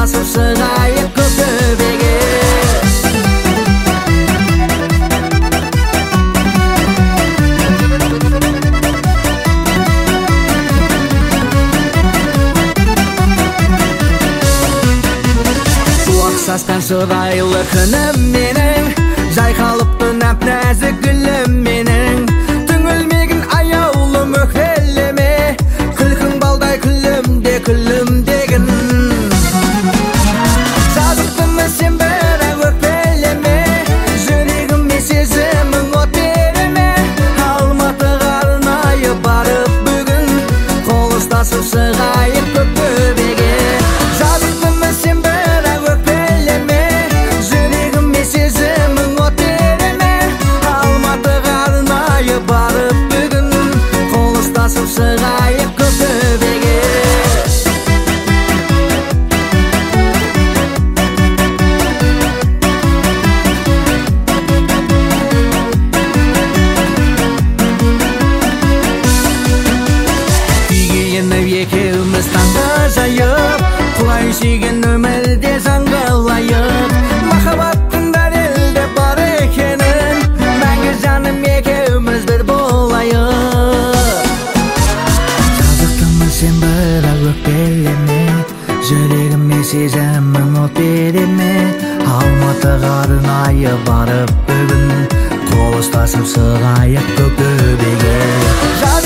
ұстасып шығайық көк төбеге. Сасқан шырайлы күнім менің, жайқалыпты нәп-нәзік гүлім менің. Түңілмегін аяулы мөкпелеме, күлкің балдай күлімдегін. Жазықтымы сен бірақ өкпелеме, жүрегіме сезімің от береме. Алматыға арнайы барып бүгін, қол ұстасып шығайық көк төбеге. Жазықтымы сен бірақ өкпелеме, жүрегіме сезімің от береме. Алматыға арнайы барып бүгін, қол ұстасып шығайық көк төбеге. Екеуміз таңда жайып, құлай сүйген өмірде жаңғылайық. Махаббаттың дәлелде бар екенін, мәңгі жаным екеуміз бір болайық. Жазықтымын сен бірақ өкпелеме, жүрегіме сезімің от береме. Алматыға арнайы барып бүгін, қол ұстасып шығайық көк төбеге.